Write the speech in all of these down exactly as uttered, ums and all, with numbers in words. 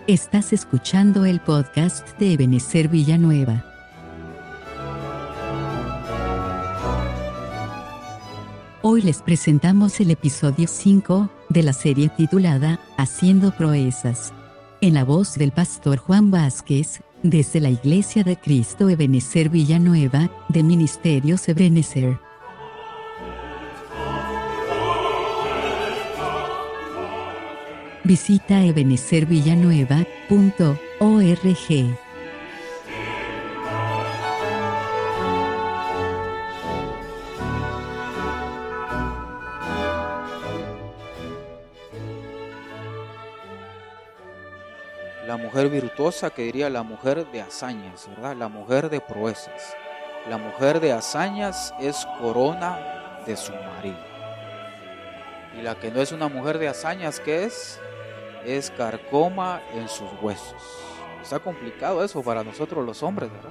Estás escuchando el podcast de Ebenezer Villanueva. Hoy les presentamos el episodio cinco de la serie titulada Haciendo Proezas, en la voz del pastor Juan Vázquez, desde la Iglesia de Cristo Ebenezer Villanueva, de Ministerios Ebenezer. Visita ebenezer villanueva punto org. La mujer virtuosa, que diría la mujer de hazañas, ¿verdad? La mujer de proezas. La mujer de hazañas es corona de su marido. Y la que no es una mujer de hazañas, ¿qué es? Es carcoma en sus huesos. Está complicado eso para nosotros los hombres, ¿verdad?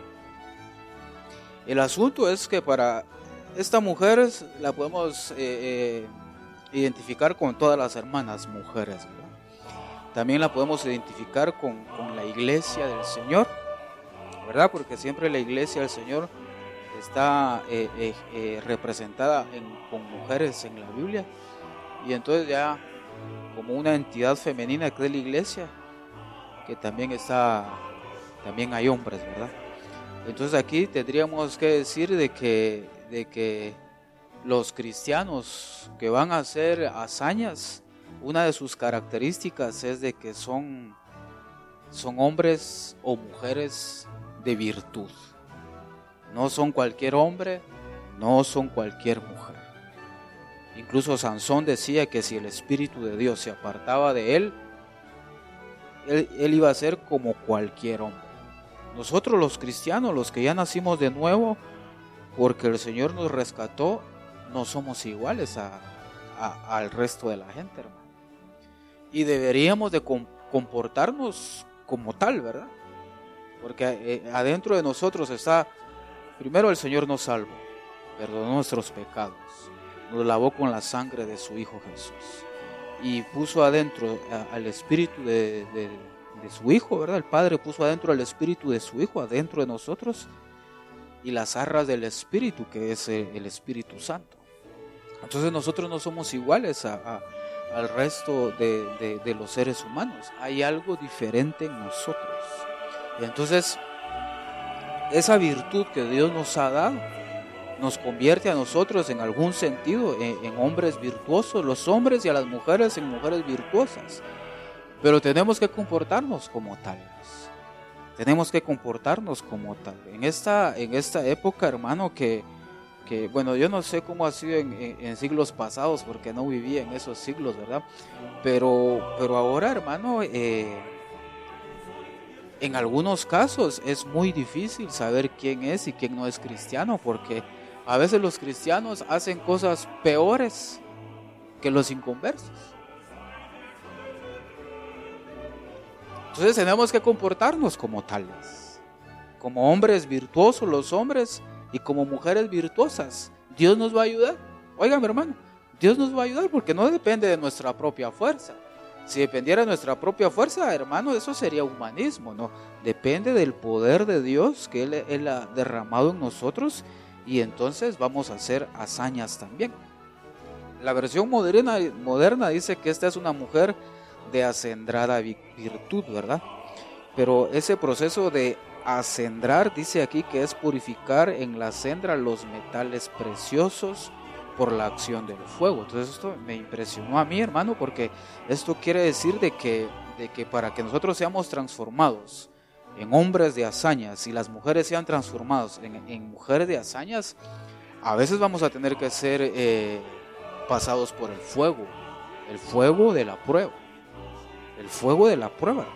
El asunto es que para esta mujer la podemos eh, eh, identificar con todas las hermanas mujeres, ¿verdad? También la podemos identificar con, con la iglesia del Señor, ¿verdad? Porque siempre la iglesia del Señor está eh, eh, eh, representada en, con mujeres en la Biblia. Y entonces ya como una entidad femenina que es la iglesia, que también está, también hay hombres, ¿verdad? Entonces aquí tendríamos que decir de que, de que los cristianos que van a hacer hazañas, una de sus características es de que son, son hombres o mujeres de virtud. No son cualquier hombre, no son cualquier mujer. Incluso Sansón decía que si el Espíritu de Dios se apartaba de él, él, él iba a ser como cualquier hombre. Nosotros los cristianos, los que ya nacimos de nuevo, porque el Señor nos rescató, no somos iguales a, a, al resto de la gente, hermano. Y deberíamos de comportarnos como tal, ¿verdad? Porque eh, adentro de nosotros está, primero el Señor nos salvó, perdonó nuestros pecados, nos lavó con la sangre de su Hijo Jesús y puso adentro a, al espíritu de, de, de su Hijo, ¿verdad? El Padre puso adentro al espíritu de su Hijo, adentro de nosotros, y las arras del Espíritu, que es el Espíritu Santo. Entonces nosotros no somos iguales a, a, al resto de, de, de los seres humanos. Hay algo diferente en nosotros. Y entonces esa virtud que Dios nos ha dado nos convierte a nosotros en algún sentido en, en hombres virtuosos, los hombres y a las mujeres en mujeres virtuosas. Pero tenemos que comportarnos como tales. Tenemos que comportarnos como tal. En esta, en esta época, hermano, que, que bueno, yo no sé cómo ha sido en, en, en siglos pasados, porque no viví en esos siglos, ¿verdad? Pero, pero ahora, hermano, eh, en algunos casos es muy difícil saber quién es y quién no es cristiano, porque a veces los cristianos hacen cosas peores que los inconversos. Entonces tenemos que comportarnos como tales, como hombres virtuosos los hombres y como mujeres virtuosas. Dios nos va a ayudar. Oiga, mi hermano, Dios nos va a ayudar porque no depende de nuestra propia fuerza. Si dependiera de nuestra propia fuerza, hermano, eso sería humanismo, ¿no? Depende del poder de Dios que Él, Él ha derramado en nosotros. Y entonces vamos a hacer hazañas también. La versión moderna, moderna dice que esta es una mujer de acendrada virtud, ¿verdad? Pero ese proceso de acendrar, dice aquí que es purificar en la cendra los metales preciosos por la acción del fuego. Entonces esto me impresionó a mí, hermano, porque esto quiere decir de que, de que para que nosotros seamos transformados en hombres de hazañas y las mujeres sean transformadas en, en mujeres de hazañas, a veces vamos a tener que ser eh, pasados por el fuego, el fuego de la prueba, el fuego de la prueba.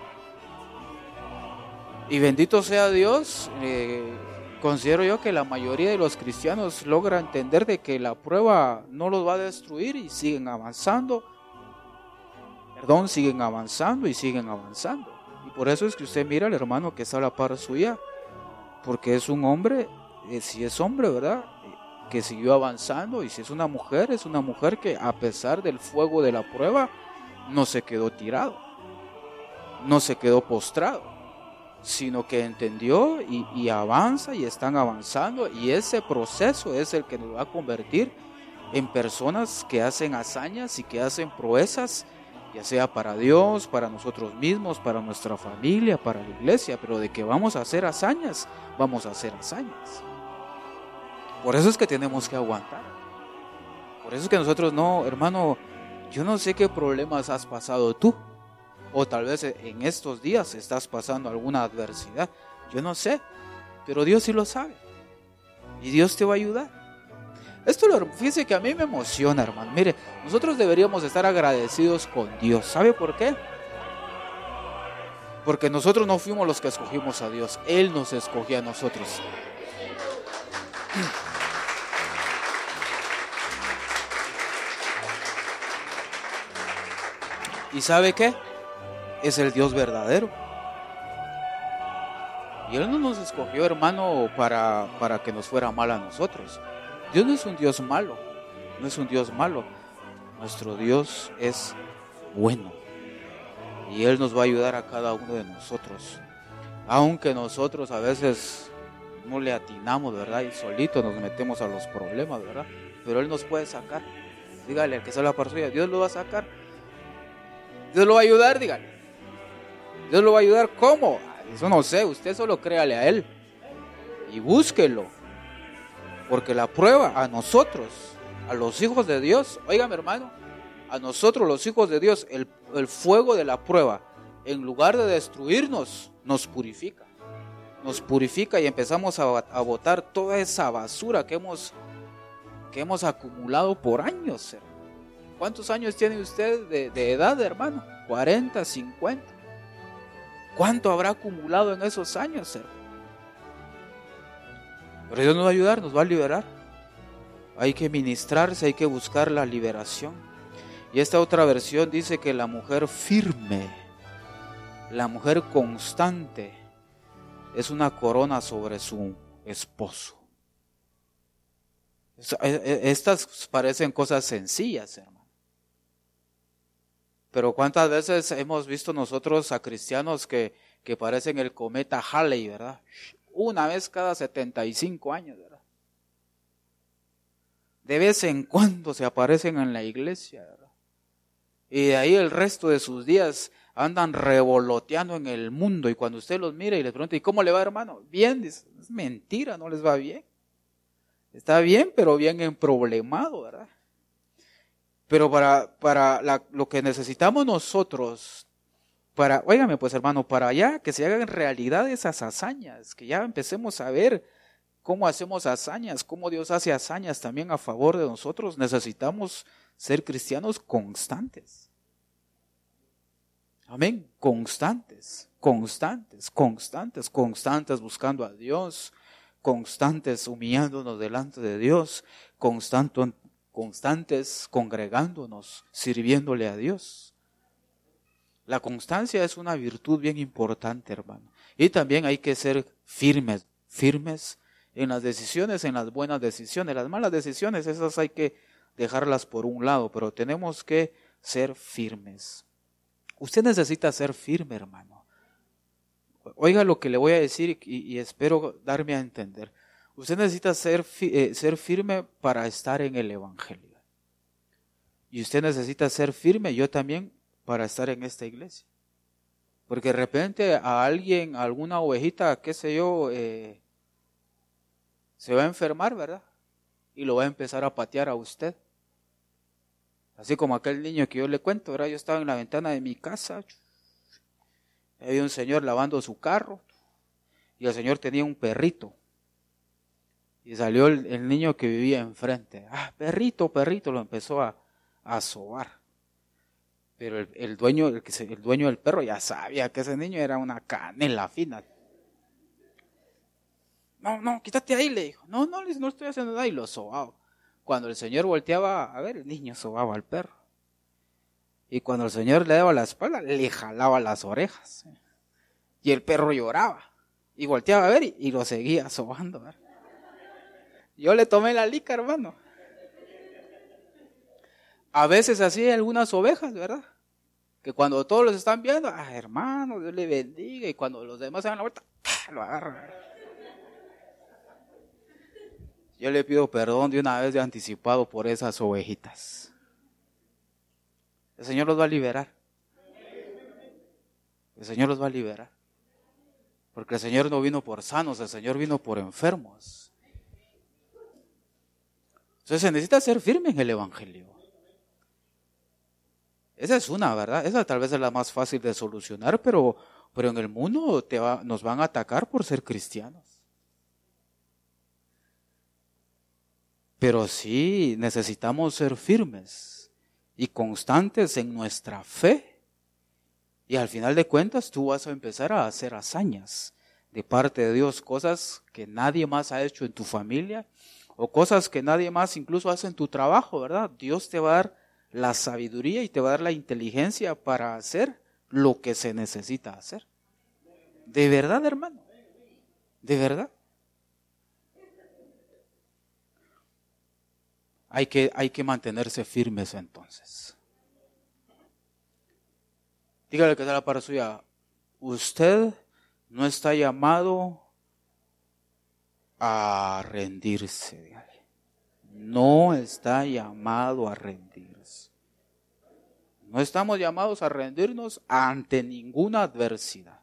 Y bendito sea Dios, eh, considero yo que la mayoría de los cristianos logra entender de que la prueba no los va a destruir y siguen avanzando, perdón, siguen avanzando y siguen avanzando. Y por eso es que usted mira al hermano que está a la par suya, porque es un hombre, eh, si es hombre, ¿verdad?, que siguió avanzando, y si es una mujer, es una mujer que a pesar del fuego de la prueba, no se quedó tirado. no se quedó postrado, sino que entendió y, y avanza y están avanzando, y ese proceso es el que nos va a convertir en personas que hacen hazañas y que hacen proezas, ya sea para Dios, para nosotros mismos, para nuestra familia, para la iglesia, pero de que vamos a hacer hazañas, vamos a hacer hazañas. Por eso es que tenemos que aguantar. Por eso es que nosotros no, hermano, yo no sé qué problemas has pasado tú, o tal vez en estos días estás pasando alguna adversidad, yo no sé, pero Dios sí lo sabe, y Dios te va a ayudar. Esto, fíjese que a mí me emociona, hermano. Mire, nosotros deberíamos estar agradecidos con Dios. ¿Sabe por qué? Porque nosotros no fuimos los que escogimos a Dios, Él nos escogió a nosotros. ¿Y sabe qué? Es el Dios verdadero. Y Él no nos escogió, hermano, para, para que nos fuera mal a nosotros. Dios no es un Dios malo, no es un Dios malo. Nuestro Dios es bueno. Y Él nos va a ayudar a cada uno de nosotros. Aunque nosotros a veces no le atinamos, ¿verdad? Y solito nos metemos a los problemas, ¿verdad? Pero Él nos puede sacar. Dígale al que sea la par suya, Dios lo va a sacar. Dios lo va a ayudar, dígale. Dios lo va a ayudar, ¿cómo? Eso no sé, usted solo créale a Él. Y búsquelo. Porque la prueba a nosotros, a los hijos de Dios, óigame hermano, a nosotros los hijos de Dios, el, el fuego de la prueba, en lugar de destruirnos, nos purifica. Nos purifica y empezamos a, a botar toda esa basura que hemos, que hemos acumulado por años, hermano. ¿Cuántos años tiene usted de, de edad, hermano? cuarenta, cincuenta. ¿Cuánto habrá acumulado en esos años, hermano? Pero Dios nos va a ayudar, nos va a liberar. Hay que ministrarse, hay que buscar la liberación. Y esta otra versión dice que la mujer firme, la mujer constante, es una corona sobre su esposo. Estas parecen cosas sencillas, hermano. Pero ¿cuántas veces hemos visto nosotros a cristianos que, que parecen el cometa Halley, ¿verdad? Una vez cada setenta y cinco años, ¿verdad? De vez en cuando se aparecen en la iglesia, ¿verdad? Y de ahí el resto de sus días andan revoloteando en el mundo. Y cuando usted los mira y les pregunta, ¿y cómo le va, hermano? Bien, dice, es mentira, no les va bien. Está bien, pero bien emproblemado, ¿verdad? Pero para, para la, lo que necesitamos nosotros, para, óigame pues hermano, para ya que se hagan realidad esas hazañas, que ya empecemos a ver cómo hacemos hazañas, cómo Dios hace hazañas también a favor de nosotros, necesitamos ser cristianos constantes. Amén, constantes, constantes, constantes, constantes buscando a Dios, constantes humillándonos delante de Dios, constantes, constantes congregándonos, sirviéndole a Dios. La constancia es una virtud bien importante, hermano. Y también hay que ser firmes, firmes en las decisiones, en las buenas decisiones. Las malas decisiones, esas hay que dejarlas por un lado, pero tenemos que ser firmes. Usted necesita ser firme, hermano. Oiga lo que le voy a decir y, y espero darme a entender. Usted necesita ser, eh, ser firme para estar en el evangelio. Y usted necesita ser firme, yo también, para estar en esta iglesia. Porque de repente a alguien, a alguna ovejita, qué sé yo, eh, se va a enfermar, ¿verdad? Y lo va a empezar a patear a usted. Así como aquel niño que yo le cuento, ¿verdad? Yo estaba en la ventana de mi casa, había un señor lavando su carro, y el señor tenía un perrito. Y salió el, el niño que vivía enfrente. Ah, perrito, perrito, lo empezó a, a sobar. Pero el, el, dueño, el, el dueño del perro ya sabía que ese niño era una canela fina. No, no, quítate ahí, le dijo. No, no, no estoy haciendo nada, y lo sobaba. Cuando el señor volteaba a ver, el niño sobaba al perro. Y cuando el señor le daba la espalda, le jalaba las orejas. Y el perro lloraba. Y volteaba a ver y, y lo seguía sobando, ¿verdad? Yo le tomé la lica, hermano. A veces así hay algunas ovejas, ¿verdad? que cuando todos los están viendo, ah, hermano, Dios le bendiga, y cuando los demás se dan la vuelta, lo agarran. Yo le pido perdón de una vez de anticipado por esas ovejitas. El Señor los va a liberar. El Señor los va a liberar. Porque el Señor no vino por sanos, el Señor vino por enfermos. Entonces se necesita ser firme en el Evangelio. Esa es una, ¿verdad? Esa tal vez es la más fácil de solucionar, pero, pero en el mundo te va, nos van a atacar por ser cristianos. Pero sí necesitamos ser firmes y constantes en nuestra fe. Y al final de cuentas tú vas a empezar a hacer hazañas de parte de Dios, cosas que nadie más ha hecho en tu familia o cosas que nadie más incluso hace en tu trabajo, ¿verdad? Dios te va a dar la sabiduría y te va a dar la inteligencia para hacer lo que se necesita hacer. De verdad, hermano, de verdad. Hay que, hay que mantenerse firmes entonces. Dígale que está la para suya. Usted no está llamado a rendirse. Dígale. No está llamado a rendirse. No estamos llamados a rendirnos ante ninguna adversidad.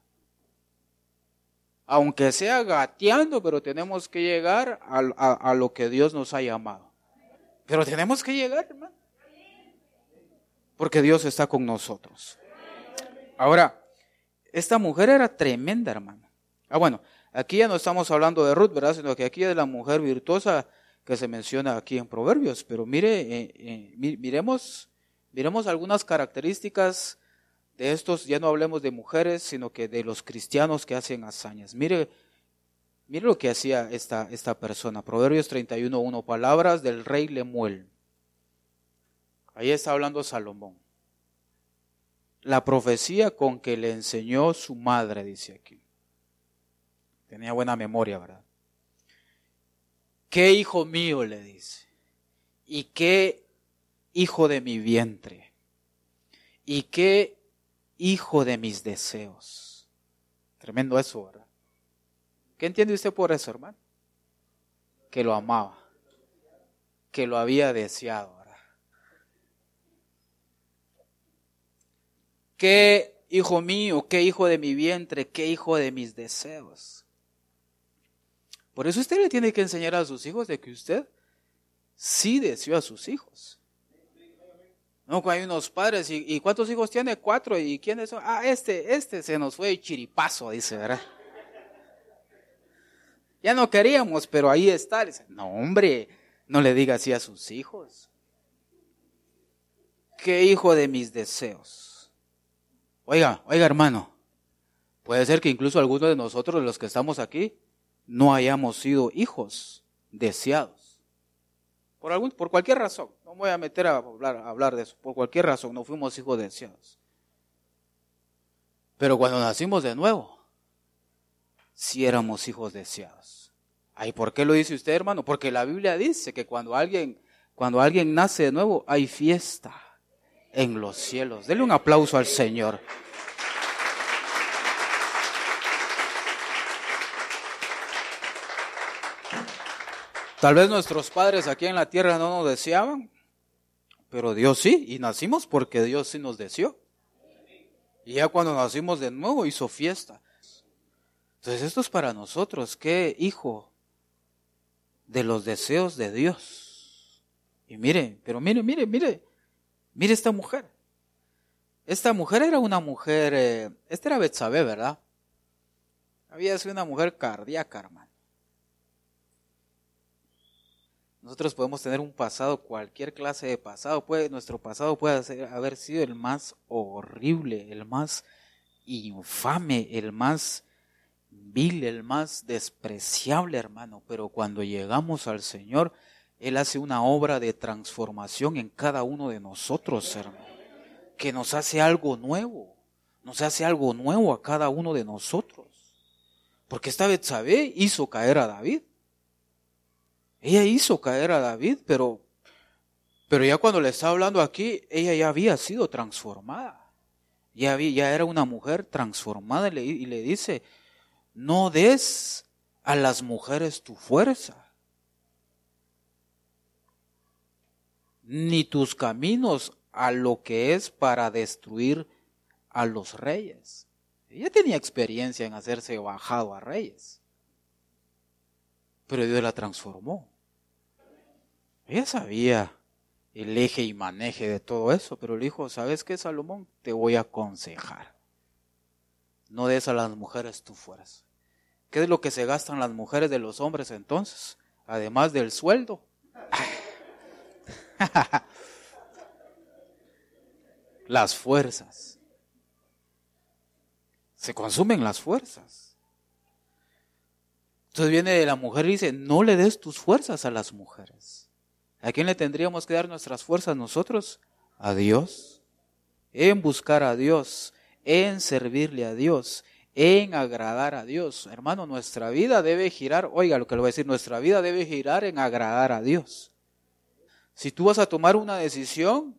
Aunque sea gateando, pero tenemos que llegar a, a, a lo que Dios nos ha llamado. Pero tenemos que llegar, hermano. Porque Dios está con nosotros. Ahora, esta mujer era tremenda, hermano. Ah, bueno, aquí ya no estamos hablando de Ruth, ¿verdad? Sino que aquí es la mujer virtuosa que se menciona aquí en Proverbios. Pero mire, eh, eh, miremos, miremos algunas características de estos, ya no hablemos de mujeres, sino que de los cristianos que hacen hazañas. Mire, mire lo que hacía esta, esta persona. Proverbios treinta y uno, uno, palabras del rey Lemuel. Ahí está hablando Salomón. La profecía con que le enseñó su madre, dice aquí. Tenía buena memoria, ¿verdad? ¿Qué hijo mío? Le dice. ¿Y qué hijo de mi vientre? ¿Y qué hijo de mis deseos? Tremendo eso, ¿verdad? ¿Qué entiende usted por eso, hermano? Que lo amaba, que lo había deseado, ¿verdad? ¿Qué hijo mío, qué hijo de mi vientre, qué hijo de mis deseos? Por eso usted le tiene que enseñar a sus hijos de que usted sí deseó a sus hijos. No, hay unos padres, ¿y, y cuántos hijos tiene? Cuatro, ¿y quiénes son? Ah, este, este se nos fue chiripazo, dice, ¿verdad? Ya no queríamos, pero ahí está. Dice, no, hombre, no le diga así a sus hijos. ¿Qué hijo de mis deseos? Oiga, oiga hermano, puede ser que incluso algunos de nosotros, los que estamos aquí, no hayamos sido hijos deseados. Por algún, por cualquier razón, no me voy a meter a hablar, a hablar de eso, por cualquier razón no fuimos hijos deseados. Pero cuando nacimos de nuevo, sí éramos hijos deseados. ¿Ay, por qué lo dice usted, hermano? Porque la Biblia dice que cuando alguien, cuando alguien nace de nuevo, hay fiesta en los cielos. Denle un aplauso al Señor. Tal vez nuestros padres aquí en la tierra no nos deseaban, pero Dios sí, y nacimos porque Dios sí nos deseó. Y ya cuando nacimos de nuevo hizo fiesta. Entonces esto es para nosotros, ¿qué hijo de los deseos de Dios? Y mire, pero mire, mire, mire, mire esta mujer. Esta mujer era una mujer, eh, esta era Betsabé, ¿verdad? Había sido una mujer cardíaca, hermano. Nosotros podemos tener un pasado, cualquier clase de pasado, puede, nuestro pasado puede ser, haber sido el más horrible, el más infame, el más vil, el más despreciable, hermano, pero cuando llegamos al Señor, Él hace una obra de transformación en cada uno de nosotros, hermano, que nos hace algo nuevo, nos hace algo nuevo a cada uno de nosotros, porque esta Betsabé hizo caer a David. Ella hizo caer a David, pero, pero ya cuando le está hablando aquí, ella ya había sido transformada. Ya, había, ya era una mujer transformada y le, y le dice, no des a las mujeres tu fuerza, ni tus caminos a lo que es para destruir a los reyes. Ella tenía experiencia en hacerse bajado a reyes, pero Dios la transformó. Ella sabía el eje y maneje de todo eso, pero le dijo, ¿sabes qué, Salomón? Te voy a aconsejar. No des a las mujeres tu fuerza. ¿Qué es lo que se gastan las mujeres de los hombres entonces? Además del sueldo. Las fuerzas. Se consumen las fuerzas. Entonces viene la mujer y dice, no le des tus fuerzas a las mujeres. ¿A quién le tendríamos que dar nuestras fuerzas nosotros? A Dios. En buscar a Dios, en servirle a Dios, en agradar a Dios. Hermano, nuestra vida debe girar, oiga lo que le voy a decir, nuestra vida debe girar en agradar a Dios. Si tú vas a tomar una decisión,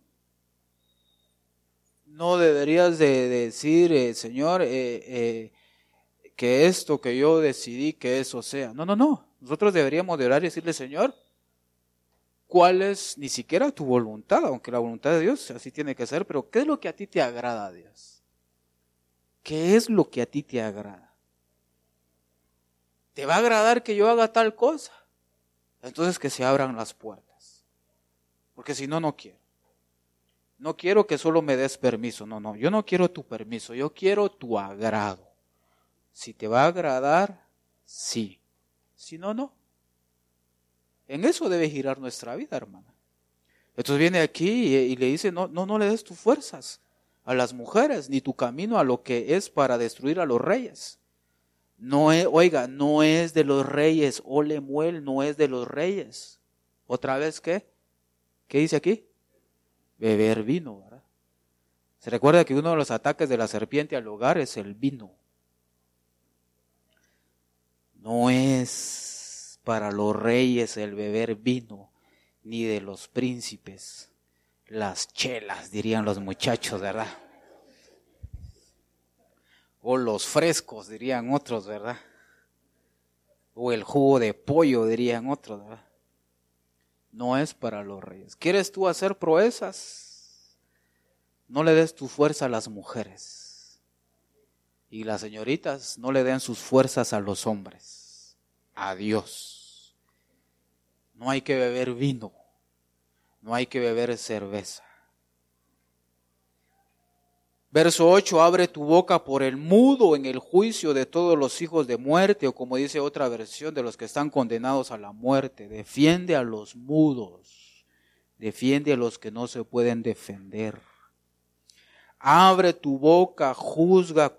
no deberías de decir, eh, Señor, eh, eh, que esto que yo decidí, que eso sea. No, no, no. Nosotros deberíamos de orar y decirle, Señor, ¿cuál es ni siquiera tu voluntad? Aunque la voluntad de Dios así tiene que ser, pero ¿qué es lo que a ti te agrada a Dios? ¿Qué es lo que a ti te agrada? ¿Te va a agradar que yo haga tal cosa? Entonces que se abran las puertas. Porque si no, no quiero. No quiero que solo me des permiso. No, no, yo no quiero tu permiso. Yo quiero tu agrado. Si te va a agradar, sí. Si no, no. En eso debe girar nuestra vida, hermana. Entonces viene aquí y, y le dice, no, no, no le des tus fuerzas a las mujeres, ni tu camino a lo que es para destruir a los reyes. No es, oiga, no es de los reyes, o Lemuel no es de los reyes. ¿Otra vez qué? ¿Qué dice aquí? Beber vino, ¿verdad? Se recuerda que uno de los ataques de la serpiente al hogar es el vino. No es para los reyes el beber vino, ni de los príncipes. Las chelas, dirían los muchachos, ¿verdad? O los frescos, dirían otros, ¿verdad? O el jugo de pollo, dirían otros, ¿verdad? No es para los reyes. ¿Quieres tú hacer proezas? No le des tu fuerza a las mujeres. Y las señoritas no le den sus fuerzas a los hombres. A Dios. No hay que beber vino. No hay que beber cerveza. Verso ocho, abre tu boca por el mudo en el juicio de todos los hijos de muerte, o como dice otra versión, de los que están condenados a la muerte. Defiende a los mudos, defiende a los que no se pueden defender. Abre tu boca, juzga,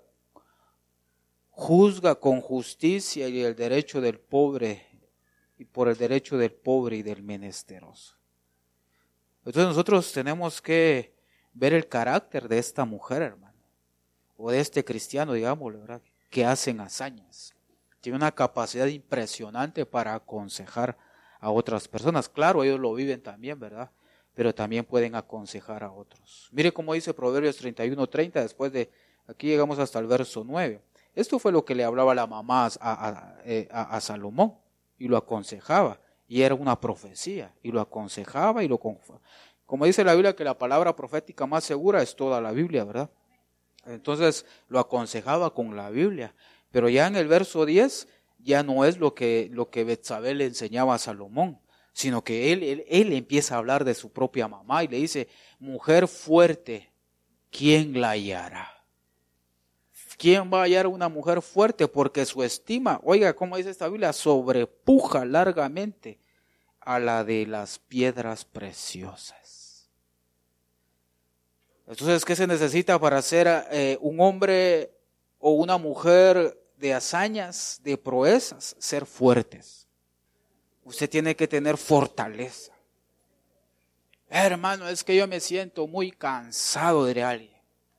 juzga con justicia y el derecho del pobre, y por el derecho del pobre y del menesteroso. Entonces nosotros tenemos que ver el carácter de esta mujer, hermano, o de este cristiano, digamos, ¿verdad?, que hacen hazañas. Tiene una capacidad impresionante para aconsejar a otras personas. Claro, ellos lo viven también, ¿verdad?, pero también pueden aconsejar a otros. Mire cómo dice Proverbios treinta y uno treinta, después de, aquí llegamos hasta el verso nueve. Esto fue lo que le hablaba la mamá a, a, a, a Salomón, y lo aconsejaba. Y era una profecía, y lo aconsejaba y lo confirmaba. Como dice la Biblia que la palabra profética más segura es toda la Biblia, ¿verdad? Entonces lo aconsejaba con la Biblia. Pero ya en el verso diez ya no es lo que, lo que Betsabé le enseñaba a Salomón, sino que él, él, él empieza a hablar de su propia mamá y le dice, mujer fuerte, ¿quién la hallará? ¿Quién va a hallar una mujer fuerte? Porque su estima, oiga, ¿cómo dice esta Biblia? Sobrepuja largamente a la de las piedras preciosas. Entonces, ¿qué se necesita para ser eh, un hombre o una mujer de hazañas, de proezas? Ser fuertes. Usted tiene que tener fortaleza. Eh, hermano, es que yo me siento muy cansado de alguien.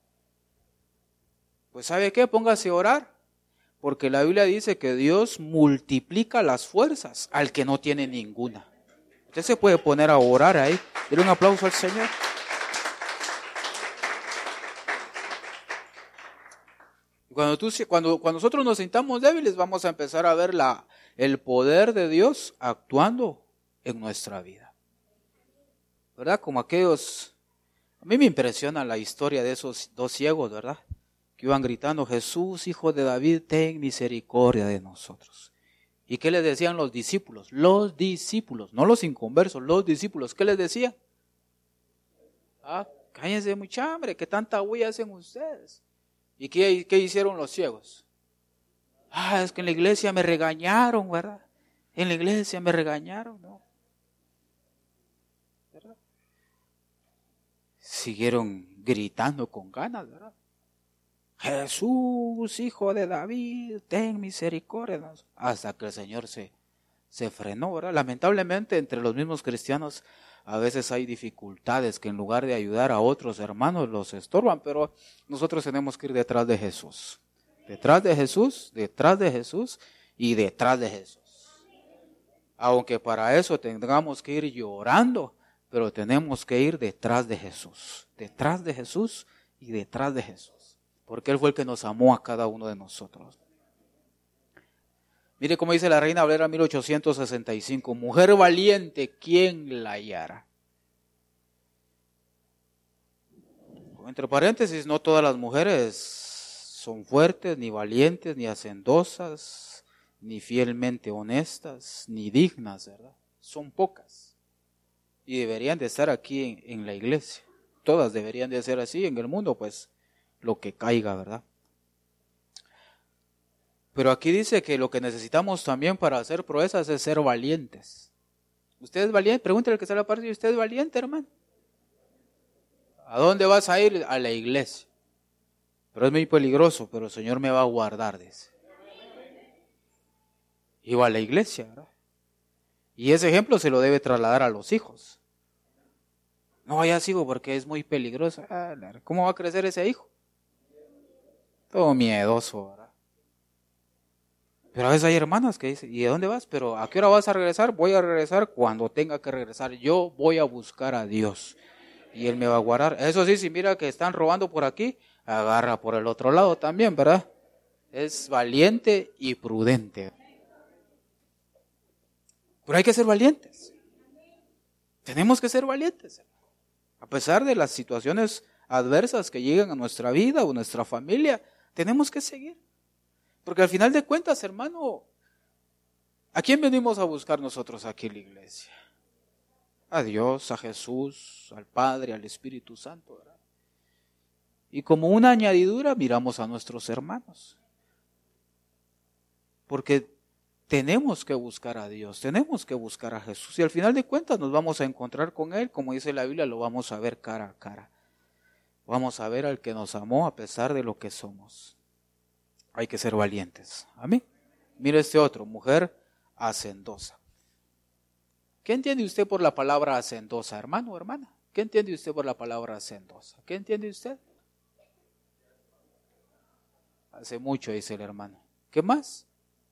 Pues ¿sabe qué? Póngase a orar, porque la Biblia dice que Dios multiplica las fuerzas al que no tiene ninguna. Usted se puede poner a orar ahí. Dile un aplauso al Señor. Cuando, tú, cuando, cuando nosotros nos sintamos débiles, vamos a empezar a ver la, el poder de Dios actuando en nuestra vida. ¿Verdad? Como aquellos, a mí me impresiona la historia de esos dos ciegos, ¿verdad? Que iban gritando, Jesús, hijo de David, ten misericordia de nosotros. ¿Y qué les decían los discípulos? Los discípulos, no los inconversos, los discípulos, ¿qué les decían? Ah, cállense mucha hambre, que tanta huella hacen ustedes. ¿Y qué, qué hicieron los ciegos? Ah, es que en la iglesia me regañaron, ¿verdad? En la iglesia me regañaron, ¿no? ¿Verdad? Siguieron gritando con ganas, ¿verdad? Jesús, hijo de David, ten misericordia. Hasta que el Señor se, se frenó, ¿verdad? Lamentablemente entre los mismos cristianos a veces hay dificultades que en lugar de ayudar a otros hermanos los estorban, pero nosotros tenemos que ir detrás de Jesús. Detrás de Jesús, detrás de Jesús y detrás de Jesús. Aunque para eso tengamos que ir llorando, pero tenemos que ir detrás de Jesús. Detrás de Jesús y detrás de Jesús. Porque Él fue el que nos amó a cada uno de nosotros. Mire cómo dice la Reina Valera mil ochocientos sesenta y cinco. Mujer valiente, ¿quién la hallará? Entre paréntesis, no todas las mujeres son fuertes, ni valientes, ni hacendosas, ni fielmente honestas, ni dignas, ¿verdad? Son pocas. Y deberían de estar aquí en, en la iglesia. Todas deberían de ser así. En el mundo, pues, lo que caiga, ¿verdad? Pero aquí dice que lo que necesitamos también para hacer proezas es ser valientes. ¿Usted es valiente? Pregúntale al que está a la parte de usted, ¿es valiente, hermano? ¿A dónde vas a ir? A la iglesia. Pero es muy peligroso, pero el Señor me va a guardar, dice. Iba a la iglesia, ¿verdad? Y ese ejemplo se lo debe trasladar a los hijos. No, ya sigo porque es muy peligroso. Ah, ¿cómo va a crecer ese hijo? Todo miedoso, ¿verdad? Pero a veces hay hermanas que dicen, ¿y de dónde vas? Pero ¿a qué hora vas a regresar? Voy a regresar cuando tenga que regresar. Yo voy a buscar a Dios. Y Él me va a guardar. Eso sí, si mira que están robando por aquí, agarra por el otro lado también, ¿verdad? Es valiente y prudente. Pero hay que ser valientes. Tenemos que ser valientes. A pesar de las situaciones adversas que llegan a nuestra vida o nuestra familia, tenemos que seguir. Porque al final de cuentas, hermano, ¿a quién venimos a buscar nosotros aquí en la iglesia? A Dios, a Jesús, al Padre, al Espíritu Santo, ¿verdad? Y como una añadidura miramos a nuestros hermanos. Porque tenemos que buscar a Dios, tenemos que buscar a Jesús. Y al final de cuentas nos vamos a encontrar con Él, como dice la Biblia, lo vamos a ver cara a cara. Vamos a ver al que nos amó a pesar de lo que somos. Hay que ser valientes. Amén. Mire este otro, mujer hacendosa. ¿Qué entiende usted por la palabra hacendosa, hermano o hermana? ¿Qué entiende usted por la palabra hacendosa? ¿Qué entiende usted? Hace mucho, dice el hermano. ¿Qué más?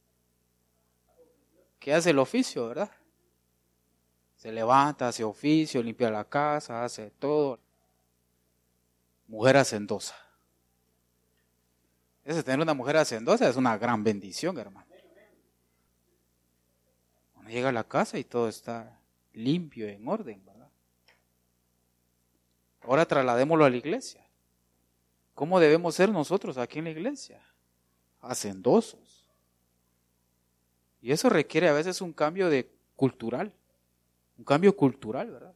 Que hace el oficio, ¿verdad? Se levanta, hace oficio, limpia la casa, hace todo. Mujer hacendosa. Ese tener una mujer hacendosa es una gran bendición, hermano. Uno llega a la casa y todo está limpio, en orden, ¿verdad? Ahora trasladémoslo a la iglesia. ¿Cómo debemos ser nosotros aquí en la iglesia? Hacendosos. Y eso requiere a veces un cambio de cultural, un cambio cultural, ¿verdad?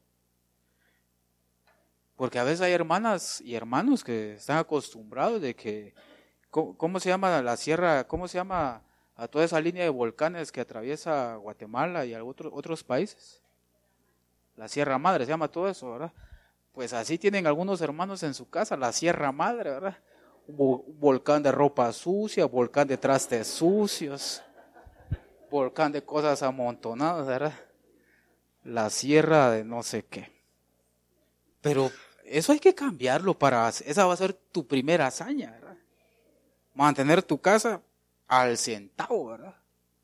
Porque a veces hay hermanas y hermanos que están acostumbrados de que, ¿cómo, cómo se llama la sierra? ¿Cómo se llama a toda esa línea de volcanes que atraviesa Guatemala y a otros, otros países? La Sierra Madre, se llama todo eso, ¿verdad? Pues así tienen algunos hermanos en su casa, la Sierra Madre, ¿verdad? Un volcán de ropa sucia, volcán de trastes sucios, volcán de cosas amontonadas, ¿verdad? La sierra de no sé qué. Pero eso hay que cambiarlo para, esa va a ser tu primera hazaña, ¿verdad? Mantener tu casa al centavo, ¿verdad?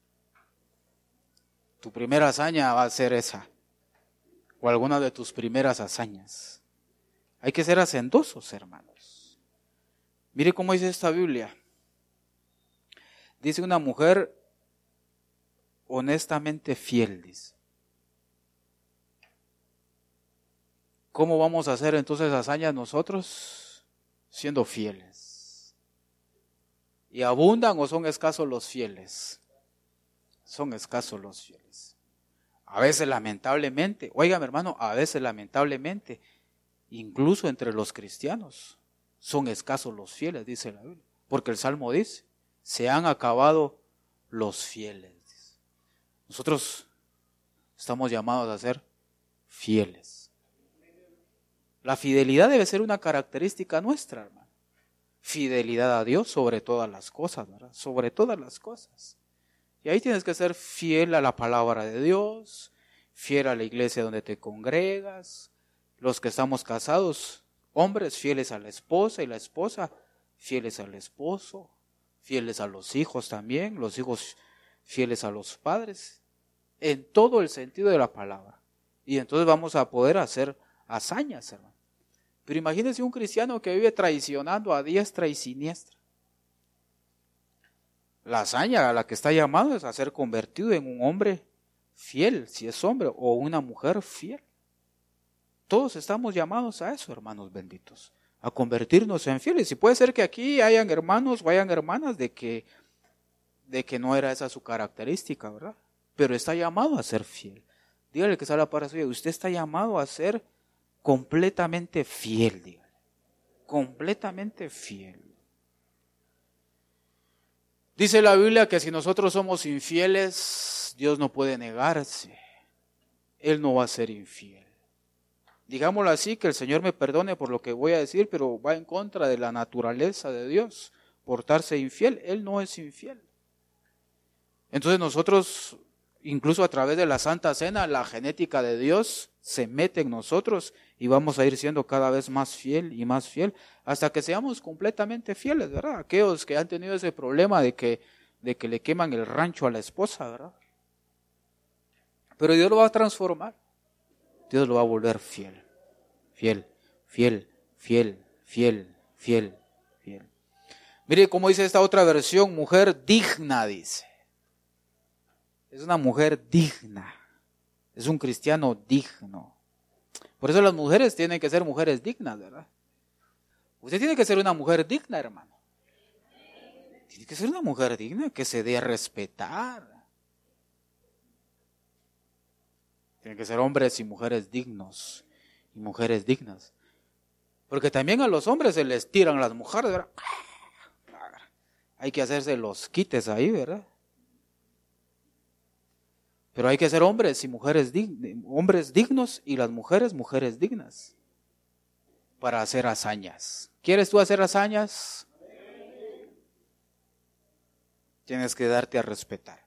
Tu primera hazaña va a ser esa, o alguna de tus primeras hazañas. Hay que ser hacendosos, hermanos. Mire cómo dice esta Biblia. Dice una mujer honestamente fiel, dice. ¿Cómo vamos a hacer entonces hazañas nosotros? Siendo fieles. ¿Y abundan o son escasos los fieles? Son escasos los fieles. A veces lamentablemente, óigame hermano, a veces lamentablemente, incluso entre los cristianos, son escasos los fieles, dice la Biblia. Porque el Salmo dice, se han acabado los fieles. Nosotros estamos llamados a ser fieles. La fidelidad debe ser una característica nuestra, hermano. Fidelidad a Dios sobre todas las cosas, ¿verdad? Sobre todas las cosas. Y ahí tienes que ser fiel a la palabra de Dios, fiel a la iglesia donde te congregas. Los que estamos casados, hombres fieles a la esposa y la esposa fieles al esposo, fieles a los hijos también, los hijos fieles a los padres, en todo el sentido de la palabra. Y entonces vamos a poder hacer hazañas, hermano. Pero imagínense un cristiano que vive traicionando a diestra y siniestra. La hazaña a la que está llamado es a ser convertido en un hombre fiel, si es hombre, o una mujer fiel. Todos estamos llamados a eso, hermanos benditos, a convertirnos en fieles. Y puede ser que aquí hayan hermanos o hayan hermanas de que, de que no era esa su característica, ¿verdad? Pero está llamado a ser fiel. Dígale que está a la par suya, usted está llamado a ser completamente fiel, dígale. Completamente fiel. Dice la Biblia que si nosotros somos infieles, Dios no puede negarse. Él no va a ser infiel. Digámoslo así, que el Señor me perdone por lo que voy a decir, pero va en contra de la naturaleza de Dios, portarse infiel. Él no es infiel. Entonces nosotros, incluso a través de la Santa Cena, la genética de Dios se mete en nosotros y vamos a ir siendo cada vez más fiel y más fiel, hasta que seamos completamente fieles, ¿verdad? Aquellos que han tenido ese problema de que, de que le queman el rancho a la esposa, ¿verdad? Pero Dios lo va a transformar. Dios lo va a volver fiel, fiel, fiel, fiel, fiel, fiel, fiel. Mire cómo dice esta otra versión, mujer digna, dice. Es una mujer digna, es un cristiano digno. Por eso las mujeres tienen que ser mujeres dignas, ¿verdad? Usted tiene que ser una mujer digna, hermano. Tiene que ser una mujer digna que se dé a respetar. Tienen que ser hombres y mujeres dignos y mujeres dignas. Porque también a los hombres se les tiran las mujeres, ¿verdad? Hay que hacerse los quites ahí, ¿verdad? Pero hay que ser hombres y mujeres dignos, hombres dignos y las mujeres, mujeres dignas, para hacer hazañas. ¿Quieres tú hacer hazañas? Tienes que darte a respetar.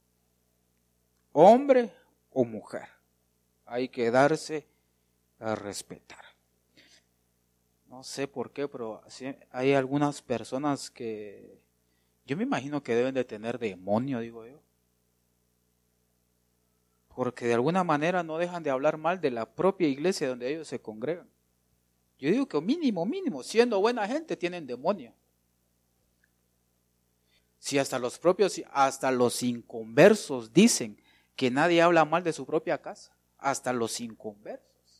Hombre o mujer. Hay que darse a respetar. No sé por qué, pero hay algunas personas que yo me imagino que deben de tener demonio, digo yo. Porque de alguna manera no dejan de hablar mal de la propia iglesia donde ellos se congregan. Yo digo que mínimo, mínimo, siendo buena gente, tienen demonio. Si hasta los propios, hasta los inconversos dicen que nadie habla mal de su propia casa. Hasta los inconversos.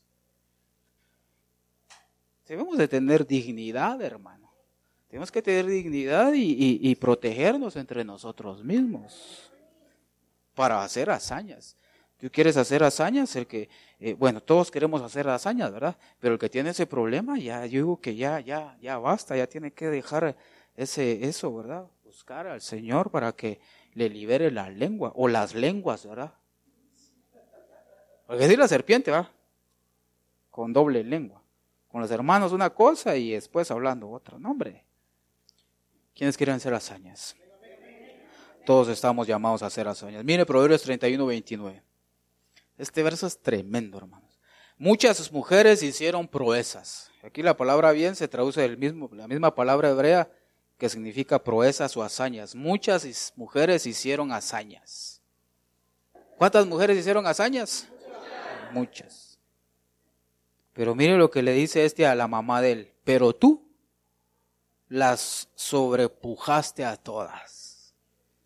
Debemos de tener dignidad, hermano. Tenemos que tener dignidad y, y, y protegernos entre nosotros mismos para hacer hazañas. ¿Tú quieres hacer hazañas? El que, eh, bueno, todos queremos hacer hazañas, ¿verdad? Pero el que tiene ese problema, ya, yo digo que ya, ya, ya basta, ya tiene que dejar ese, eso, ¿verdad? Buscar al Señor para que le libere la lengua, o las lenguas, ¿verdad? Porque decir la serpiente, ¿verdad? Con doble lengua. Con los hermanos una cosa y después hablando otra. No, hombre. ¿Quiénes quieren hacer hazañas? Todos estamos llamados a hacer hazañas. Mire Proverbios treinta y uno, veintinueve. Este verso es tremendo, hermanos. Muchas mujeres hicieron proezas. Aquí la palabra bien se traduce del mismo, la misma palabra hebrea que significa proezas o hazañas. Muchas mujeres hicieron hazañas. ¿Cuántas mujeres hicieron hazañas? Muchas. Muchas. Pero mire lo que le dice este a la mamá de él. Pero tú las sobrepujaste a todas.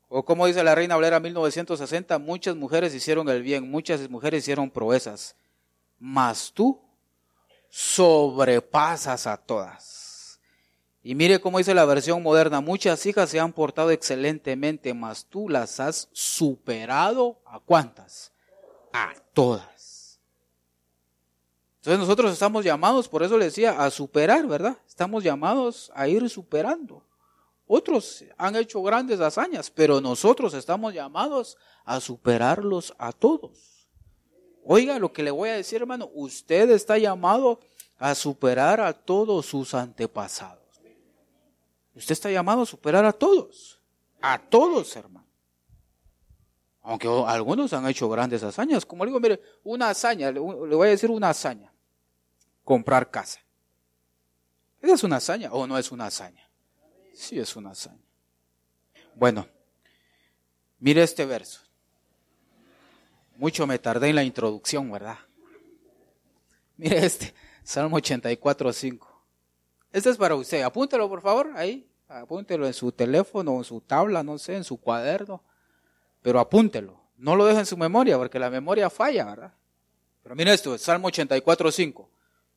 O como dice la Reina Valera mil novecientos sesenta, muchas mujeres hicieron el bien, muchas mujeres hicieron proezas, mas tú sobrepasas a todas. Y mire cómo dice la versión moderna, muchas hijas se han portado excelentemente, mas tú las has superado, ¿a cuántas? A todas. Entonces nosotros estamos llamados, por eso le decía, a superar, ¿verdad? Estamos llamados a ir superando. Otros han hecho grandes hazañas, pero nosotros estamos llamados a superarlos a todos. Oiga lo que le voy a decir, hermano, usted está llamado a superar a todos sus antepasados. Usted está llamado a superar a todos, a todos, hermano. Aunque algunos han hecho grandes hazañas, como digo, mire, una hazaña, le voy a decir una hazaña, comprar casa. ¿Esa es una hazaña o no es una hazaña? Sí, es una hazaña. Bueno, mire este verso. Mucho me tardé en la introducción, ¿verdad? Mire este, Salmo ochenta y cuatro, cinco. Este es para usted. Apúntelo, por favor, ahí. Apúntelo en su teléfono, en su tabla, no sé, en su cuaderno. Pero apúntelo. No lo deje en su memoria, porque la memoria falla, ¿verdad? Pero mire esto, Salmo ochenta y cuatro, cinco.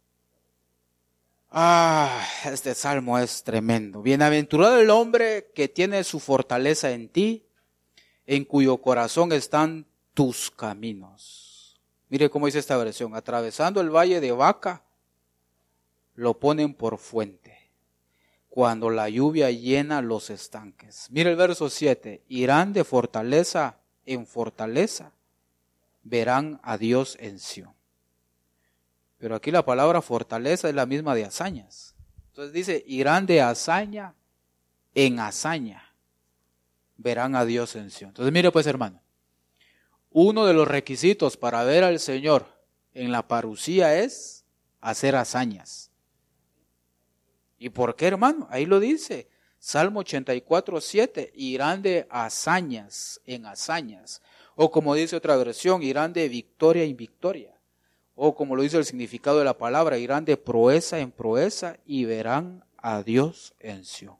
Ah, este salmo es tremendo. Bienaventurado el hombre que tiene su fortaleza en ti, en cuyo corazón están tus caminos. Mire cómo dice esta versión. Atravesando el valle de Baca, lo ponen por fuente, cuando la lluvia llena los estanques. Mire el verso siete. Irán de fortaleza en fortaleza, verán a Dios en Sión. Pero aquí la palabra fortaleza es la misma de hazañas. Entonces dice, irán de hazaña en hazaña, verán a Dios en Sión. Entonces mire pues, hermano, uno de los requisitos para ver al Señor en la parucía es hacer hazañas. ¿Y por qué, hermano? Ahí lo dice, Salmo ochenta y cuatro, siete, irán de hazañas en hazañas. O como dice otra versión, irán de victoria en victoria. O como lo dice el significado de la palabra, irán de proeza en proeza y verán a Dios en Sión.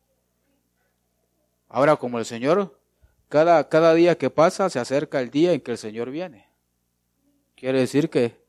Ahora, como el Señor, cada, cada día que pasa se acerca el día en que el Señor viene. Quiere decir que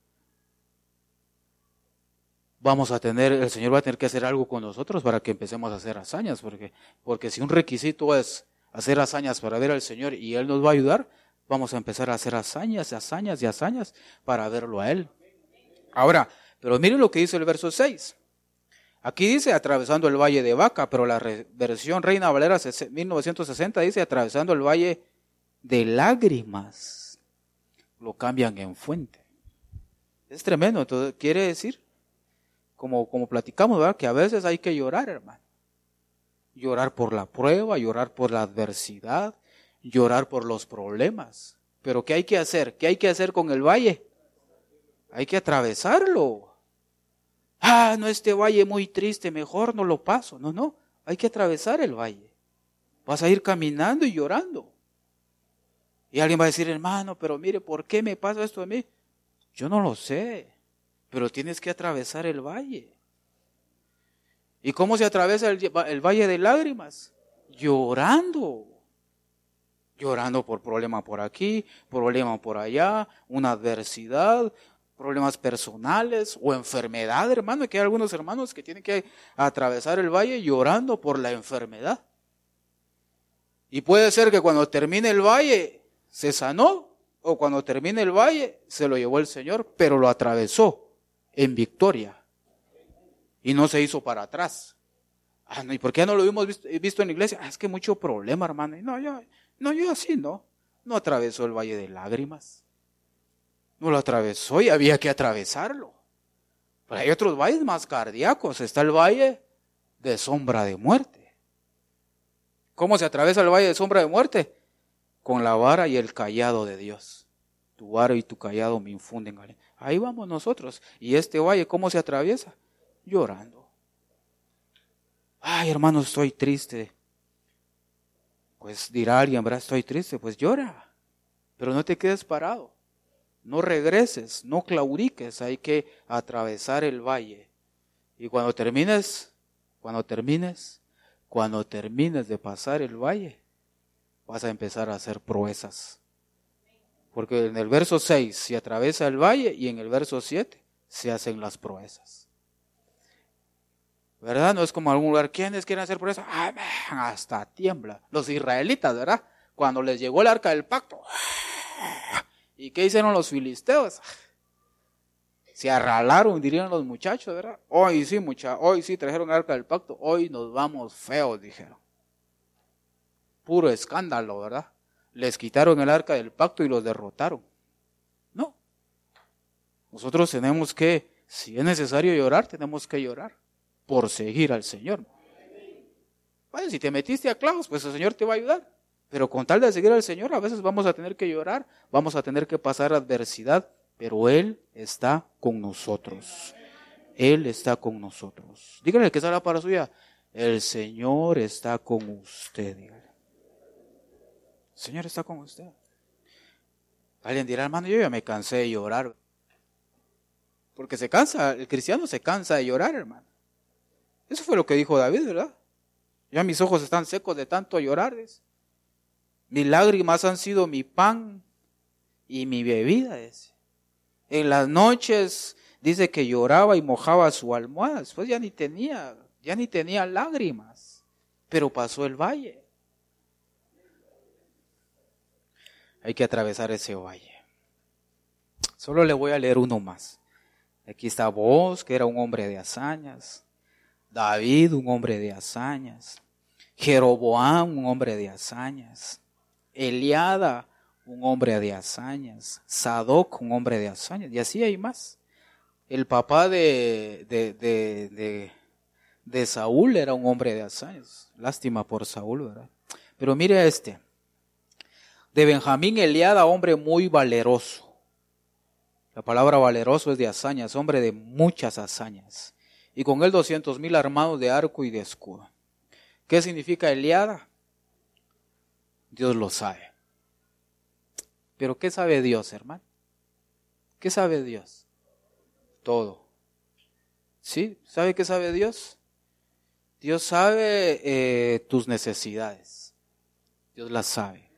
vamos a tener, el Señor va a tener que hacer algo con nosotros para que empecemos a hacer hazañas, porque, porque si un requisito es hacer hazañas para ver al Señor y Él nos va a ayudar, vamos a empezar a hacer hazañas, hazañas y hazañas para verlo a Él. Ahora, pero miren lo que dice el verso seis. Aquí dice atravesando el valle de Baca, pero la re- versión Reina Valera mil novecientos sesenta dice atravesando el valle de lágrimas. Lo cambian en fuente. Es tremendo. Entonces, quiere decir, como, como platicamos, ¿verdad?, que a veces hay que llorar, hermano. Llorar por la prueba, llorar por la adversidad, llorar por los problemas. Pero ¿qué hay que hacer? ¿Qué hay que hacer con el valle? Hay que atravesarlo. Ah, no, este valle muy triste, mejor no lo paso. No, no, hay que atravesar el valle. Vas a ir caminando y llorando. Y alguien va a decir, hermano, pero mire, ¿por qué me pasa esto a mí? Yo no lo sé, pero tienes que atravesar el valle. ¿Y cómo se atraviesa el, el valle de lágrimas? Llorando. Llorando por problema por aquí, problema por allá, una adversidad, problemas personales o enfermedad, hermano. Que hay algunos hermanos que tienen que atravesar el valle llorando por la enfermedad. Y puede ser que cuando termine el valle se sanó, o cuando termine el valle se lo llevó el Señor, pero lo atravesó en victoria y no se hizo para atrás. Ah, no, ¿y por qué no lo hemos visto, visto en la iglesia? Ah, es que mucho problema, hermano. Y no, yo, no, yo así no. No atravesó el valle de lágrimas. No lo atravesó y había que atravesarlo. Pero hay otros valles más cardíacos. Está el valle de sombra de muerte. ¿Cómo se atraviesa el valle de sombra de muerte? Con la vara y el cayado de Dios. Tu vara y tu cayado me infunden aliento. Ahí vamos nosotros. ¿Y este valle cómo se atraviesa? Llorando. Ay, hermano, estoy triste. Pues dirá alguien, ¿verdad? Estoy triste. Pues llora. Pero no te quedes parado. No regreses, no claudiques. Hay que atravesar el valle. Y cuando termines, cuando termines, cuando termines de pasar el valle, vas a empezar a hacer proezas. Porque en el verso seis se atraviesa el valle y en el verso siete se hacen las proezas. ¿Verdad? No es como algún lugar, ¿quiénes quieren hacer proezas? ¡Ay, man! Hasta tiembla. Los israelitas, ¿verdad? Cuando les llegó el arca del pacto. ¿Y qué hicieron los filisteos? Se arralaron, dirían los muchachos, ¿verdad? Hoy sí, mucha, hoy sí trajeron el arca del pacto, hoy nos vamos feos, dijeron. Puro escándalo, ¿verdad? Les quitaron el arca del pacto y los derrotaron. No. Nosotros tenemos que, si es necesario llorar, tenemos que llorar por seguir al Señor. Bueno, si te metiste a clavos, pues el Señor te va a ayudar. Pero con tal de seguir al Señor, a veces vamos a tener que llorar, vamos a tener que pasar adversidad, pero Él está con nosotros. Él está con nosotros. Dígale que está la para suya. El Señor está con usted. Dígale. El Señor está con usted. Alguien dirá, hermano, yo ya me cansé de llorar. Porque se cansa, el cristiano se cansa de llorar, hermano. Eso fue lo que dijo David, ¿verdad? Ya mis ojos están secos de tanto llorar. ¿Es? Mis lágrimas han sido mi pan y mi bebida. ¿Es? En las noches dice que lloraba y mojaba su almohada. Después ya ni tenía, ya ni tenía lágrimas. Pero pasó el valle. Hay que atravesar ese valle. Solo le voy a leer uno más. Aquí está Booz, que era un hombre de hazañas. David, un hombre de hazañas. Jeroboam, un hombre de hazañas. Eliada, un hombre de hazañas. Sadoc, un hombre de hazañas. Y así hay más. El papá de, de, de, de, de Saúl era un hombre de hazañas. Lástima por Saúl, ¿verdad? Pero mire a este. De Benjamín, Eliada, hombre muy valeroso. La palabra valeroso es de hazañas, hombre de muchas hazañas. Y con él doscientos mil armados de arco y de escudo. ¿Qué significa Eliada? Dios lo sabe. ¿Pero qué sabe Dios, hermano? ¿Qué sabe Dios? Todo. ¿Sí? ¿Sabe qué sabe Dios? Dios sabe eh, tus necesidades. Dios las sabe.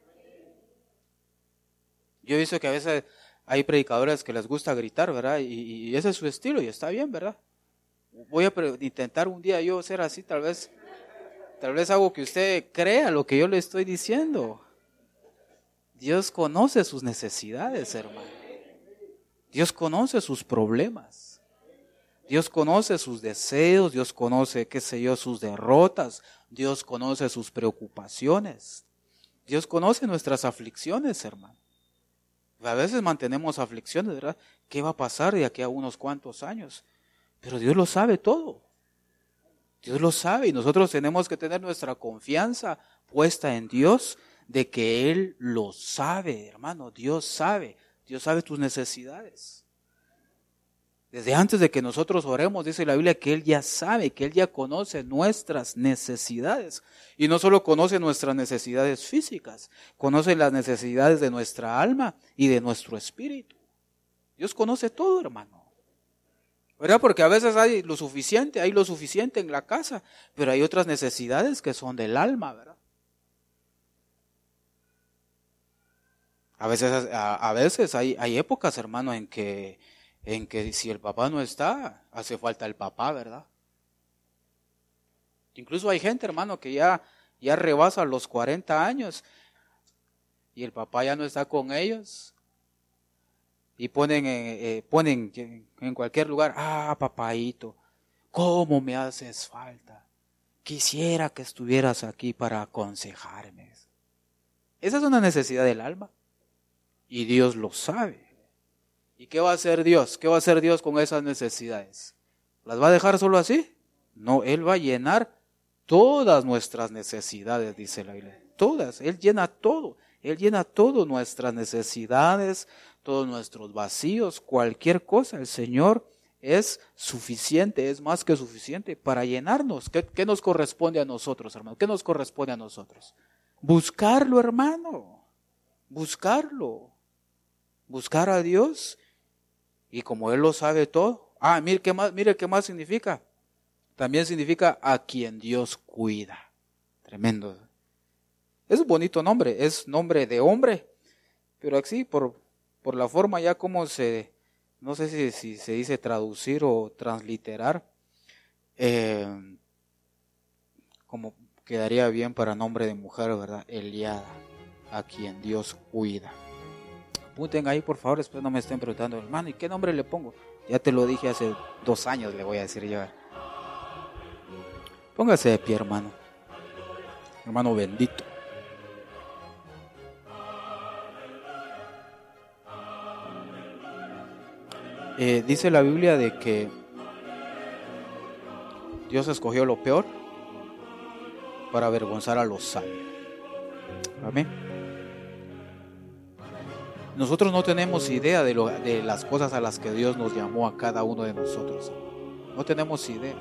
Yo he visto que a veces hay predicadores que les gusta gritar, ¿verdad? Y, y ese es su estilo y está bien, ¿verdad? Voy a intentar un día yo ser así, tal vez, tal vez hago que usted crea lo que yo le estoy diciendo. Dios conoce sus necesidades, hermano. Dios conoce sus problemas. Dios conoce sus deseos, Dios conoce, qué sé yo, sus derrotas. Dios conoce sus preocupaciones. Dios conoce nuestras aflicciones, hermano. A veces mantenemos aflicciones, ¿verdad? ¿Qué va a pasar de aquí a unos cuantos años? Pero Dios lo sabe todo. Dios lo sabe y nosotros tenemos que tener nuestra confianza puesta en Dios de que Él lo sabe, hermano. Dios sabe. Dios sabe tus necesidades. Desde antes de que nosotros oremos, dice la Biblia que Él ya sabe, que Él ya conoce nuestras necesidades. Y no solo conoce nuestras necesidades físicas, conoce las necesidades de nuestra alma y de nuestro espíritu. Dios conoce todo, hermano. ¿Verdad? Porque a veces hay lo suficiente, hay lo suficiente en la casa, pero hay otras necesidades que son del alma, ¿verdad? A veces, a, a veces hay, hay épocas, hermano, en que, en que si el papá no está, hace falta el papá, ¿verdad? Incluso hay gente, hermano, que ya, ya rebasa los cuarenta años y el papá ya no está con ellos. Y ponen, eh, ponen en cualquier lugar, ah, papaíto, ¿cómo me haces falta? Quisiera que estuvieras aquí para aconsejarme. Esa es una necesidad del alma. Y Dios lo sabe. ¿Y qué va a hacer Dios? ¿Qué va a hacer Dios con esas necesidades? ¿Las va a dejar solo así? No, Él va a llenar todas nuestras necesidades, dice la Biblia. Todas, Él llena todo. Él llena todas nuestras necesidades, todos nuestros vacíos, cualquier cosa. El Señor es suficiente, es más que suficiente para llenarnos. ¿Qué, qué nos corresponde a nosotros, hermano? ¿Qué nos corresponde a nosotros? Buscarlo, hermano. Buscarlo. Buscar a Dios. Y como Él lo sabe todo. Ah, mire qué más, mire qué más significa. También significa a quien Dios cuida. Tremendo. Es un bonito nombre, es nombre de hombre, pero así por, por la forma ya como se, no sé si, si se dice traducir o transliterar, eh, como quedaría bien para nombre de mujer, ¿verdad? Eliada, a quien Dios cuida. Apunten ahí, por favor, después no me estén preguntando, hermano, ¿y qué nombre le pongo? Ya te lo dije hace dos años, le voy a decir yo. Póngase de pie, hermano. Hermano bendito. Eh, dice la Biblia de que Dios escogió lo peor para avergonzar a los sabios. Amén. Nosotros no tenemos idea de, lo, de las cosas a las que Dios nos llamó a cada uno de nosotros. No tenemos idea.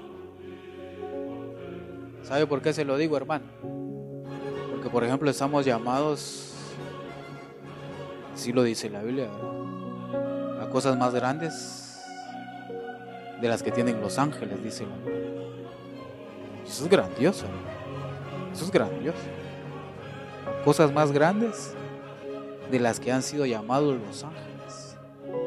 ¿Sabe por qué se lo digo, hermano? Porque, por ejemplo, estamos llamados, así lo dice la Biblia, ¿verdad?, a cosas más grandes de las que tienen los ángeles, dice la Biblia. Eso es grandioso, hermano. Eso es grandioso. A cosas más grandes de las que han sido llamados los ángeles.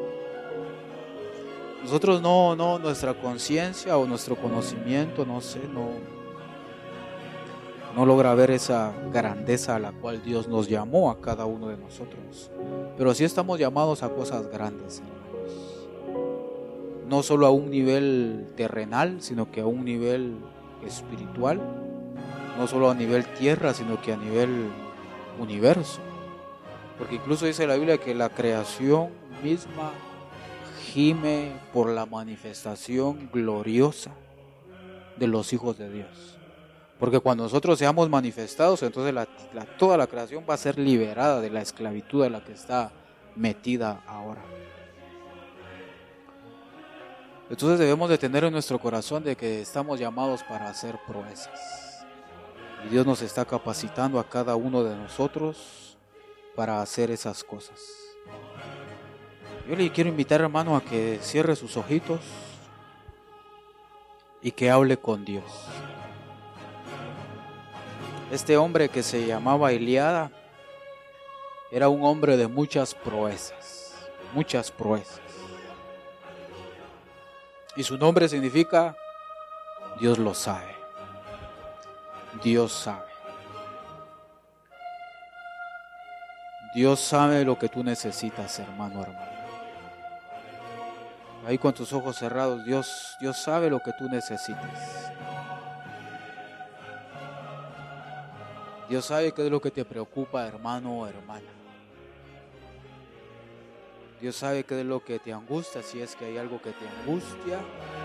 Nosotros no, no, nuestra conciencia o nuestro conocimiento, no sé, no, no logra ver esa grandeza a la cual Dios nos llamó a cada uno de nosotros. Pero sí estamos llamados a cosas grandes, hermanos. No solo a un nivel terrenal, sino que a un nivel espiritual. No solo a nivel tierra, sino que a nivel universo. Porque incluso dice la Biblia que la creación misma gime por la manifestación gloriosa de los hijos de Dios. Porque cuando nosotros seamos manifestados, entonces la, la, toda la creación va a ser liberada de la esclavitud en la que está metida ahora. Entonces debemos de tener en nuestro corazón de que estamos llamados para hacer proezas. Y Dios nos está capacitando a cada uno de nosotros para hacer esas cosas. Yo le quiero invitar, hermano, a que cierre sus ojitos y que hable con Dios. Este hombre que se llamaba Eliada era un hombre de muchas proezas, muchas proezas. Y su nombre significa Dios lo sabe. Dios sabe. Dios sabe lo que tú necesitas, hermano, hermano. Ahí con tus ojos cerrados, Dios, Dios sabe lo que tú necesitas. Dios sabe qué es lo que te preocupa, hermano o hermana. Dios sabe qué es lo que te angustia, si es que hay algo que te angustia.